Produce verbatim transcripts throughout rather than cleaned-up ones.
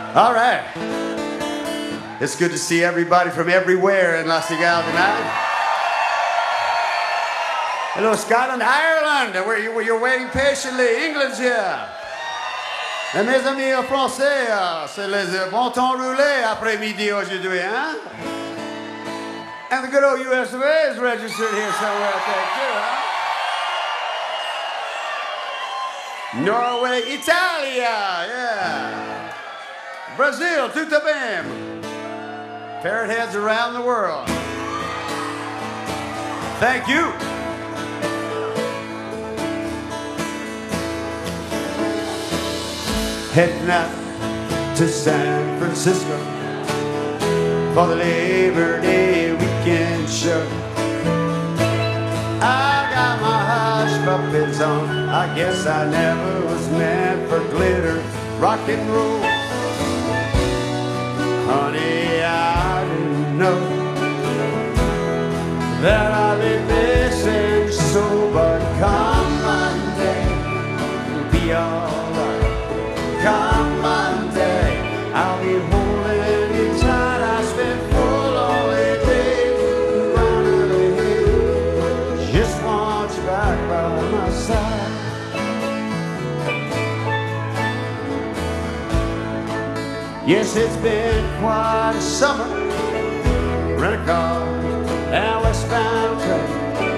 All right. It's good to see everybody from everywhere in La Cigale tonight. Hello, Scotland, Ireland, where you, where you're waiting patiently. England's here. Et mes amis français, c'est les bon temps roulé après-midi aujourd'hui, hein? And the good old U S of A is registered here somewhere, I think, too, huh? Norway, Italia, yeah. Brazil, tudo bem. Parrot heads around the world. Thank you. Heading out to San Francisco for the Labor Day weekend show. I got my hush puppies on. I guess I never was meant for glitter, rock and roll. Honey, I didn't know that I'd be missing so, but come Monday, it'll be alright. Come Monday, I'll be holding you tight. I spent full all the day running ahead. Just want you back by my side. Yes, it's been quite a summer. Rent a car and westbound train,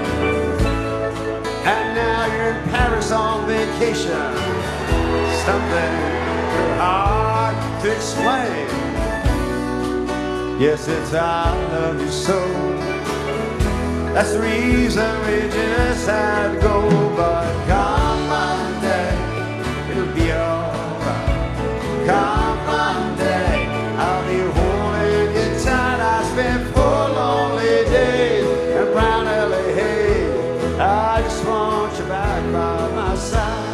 and now you're in Paris on vacation. Something hard to explain. Yes, it's I love you so. That's the reason we just had to go. But come Monday, it'll be alright. Come Monday, I'll be holding you tight. I spent four lonely days in brown L A haze. I just want you back by my side.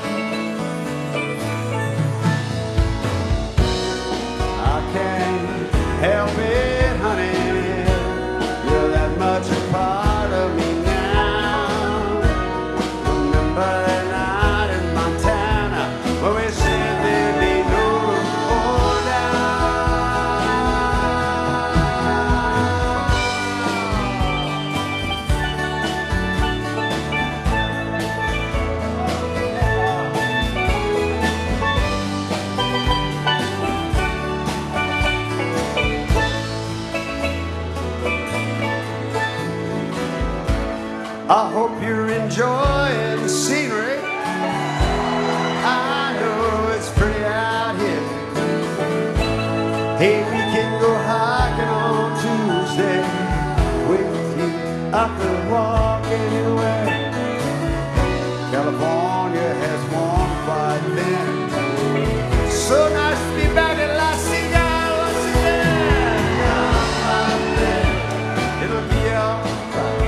Help it, honey, you're that much a part of me now. Remember that night in Montana when we said there'd be no room for I hope you're enjoying the scenery. I know it's pretty out here. Hey, we can go hiking on Tuesday with you. I could walk anywhere. California has warmed quite then. So nice to be back at La Cigale once again. Come Monday, it'll be alright.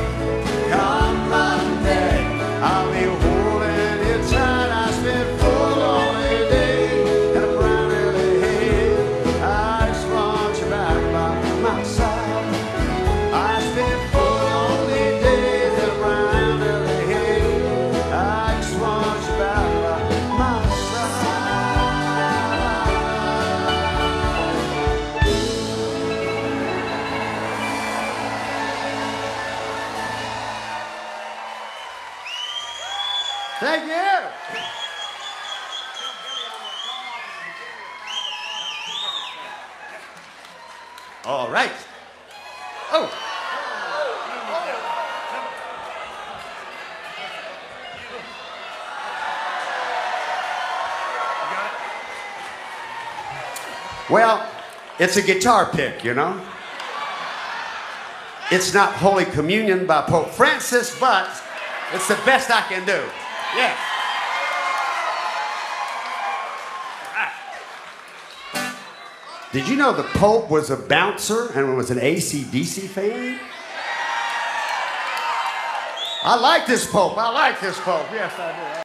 I'll be holding you tight. I spent four lonely days in a brown L A haze. I just want you back by my side. I spent four lonely days in a brown L A haze. I just want you back by my side. Thank you. All right. Oh. Well, it's a guitar pick, you know. It's not Holy Communion by Pope Francis, but it's the best I can do. Yeah. Did you know the Pope was a bouncer and was an A C D C fan? I like this Pope. I like this Pope. Yes, I do.